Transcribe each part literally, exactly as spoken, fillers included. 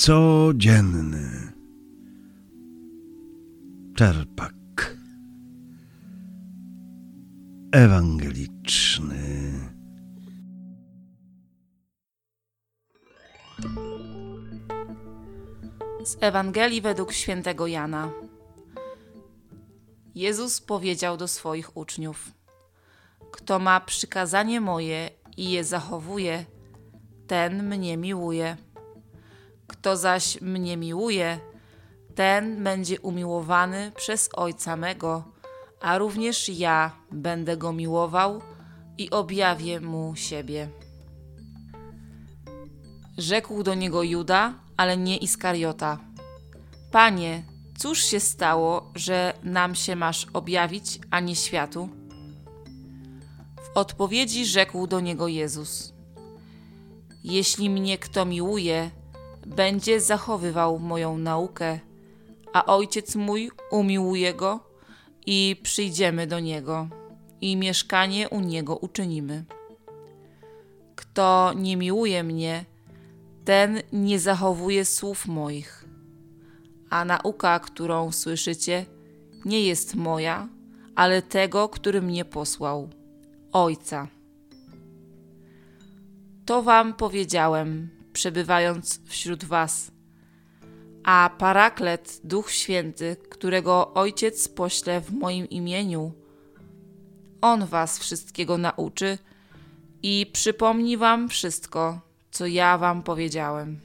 Codzienny czerpak ewangeliczny. Z Ewangelii według świętego Jana. Jezus powiedział do swoich uczniów: kto ma przykazanie moje i je zachowuje, ten mnie miłuje. Kto zaś mnie miłuje, ten będzie umiłowany przez Ojca mego, a również ja będę go miłował i objawię mu siebie. Rzekł do niego Juda, ale nie Iskariota: Panie, cóż się stało, że nam się masz objawić, a nie światu? W odpowiedzi rzekł do niego Jezus: jeśli mnie kto miłuje, będzie zachowywał moją naukę, a Ojciec mój umiłuje go i przyjdziemy do niego i mieszkanie u niego uczynimy. Kto nie miłuje mnie, ten nie zachowuje słów moich, a nauka, którą słyszycie, nie jest moja, ale tego, który mnie posłał, Ojca. To wam powiedziałem, przebywając wśród was, a Paraklet, Duch Święty, którego Ojciec pośle w moim imieniu, On was wszystkiego nauczy i przypomni wam wszystko, co ja wam powiedziałem.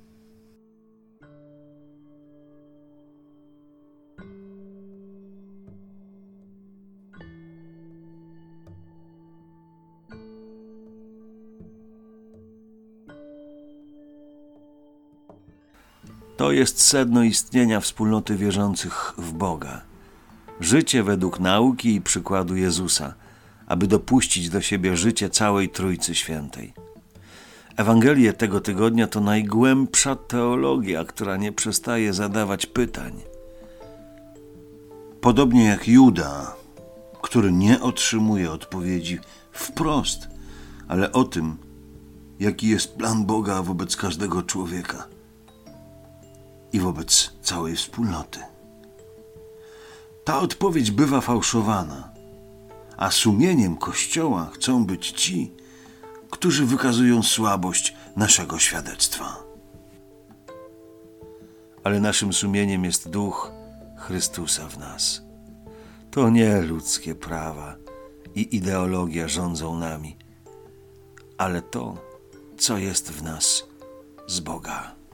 To jest sedno istnienia wspólnoty wierzących w Boga. Życie według nauki i przykładu Jezusa, aby dopuścić do siebie życie całej Trójcy Świętej. Ewangelie tego tygodnia to najgłębsza teologia, która nie przestaje zadawać pytań. Podobnie jak Juda, który nie otrzymuje odpowiedzi wprost, ale o tym, jaki jest plan Boga wobec każdego człowieka i wobec całej wspólnoty. Ta odpowiedź bywa fałszowana, a sumieniem Kościoła chcą być ci, którzy wykazują słabość naszego świadectwa. Ale naszym sumieniem jest Duch Chrystusa w nas. To nie ludzkie prawa i ideologia rządzą nami, ale to, co jest w nas z Boga.